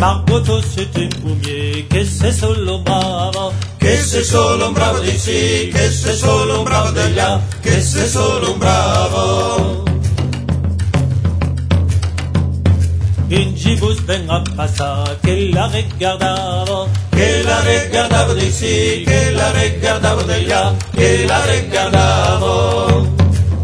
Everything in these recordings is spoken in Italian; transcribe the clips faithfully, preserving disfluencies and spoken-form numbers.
Marco tu sei tu impugni, che sei solo un bravo, che sei solo un bravo dei sì, che sei solo un bravo degli A, che sei solo un bravo. Un gibus ben a passare, che la regardavo, che la regardavo dei sì, che la regardavo degli A, che la regardavo.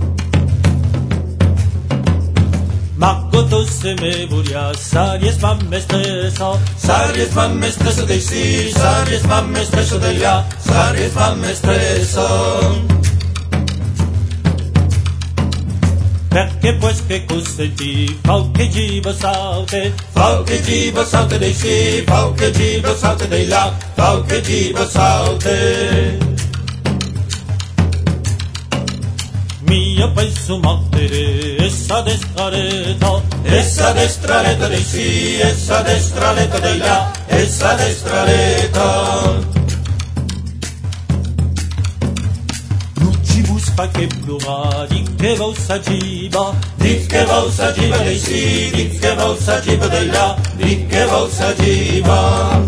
Marco tu sei me volia, saries mamme stesso, saries mamme stesso dei sì, saries mamme stesso degli A, saries mamme stesso. Perché poi che così fa che gibo saute, fa che gibo saute dei sì, fa che gibo saute dei là, fa che gibo saute. Mio penso mortere, essa destra leto, essa destra leto dei sì, essa destra leto dei là, essa destra leto. Fa che plura, di che va s'agiba, di che va s'agiba dei sì, di che va s'agiba dei là, di che va s'agiba.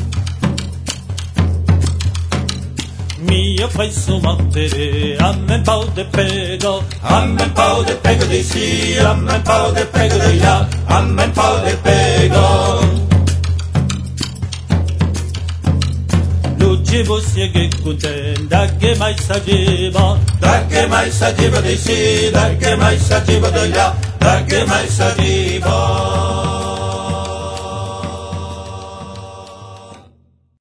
Mio presso mortere, a me pau de pego, a me pau de pego dei sì, a me pau de pego dei là, a me pau de pego. Lucivo si è che contenta, da che mai s'agiba, da che mai s'agiba dei sì, da che mai s'agiba dei là, da che mai s'agiba.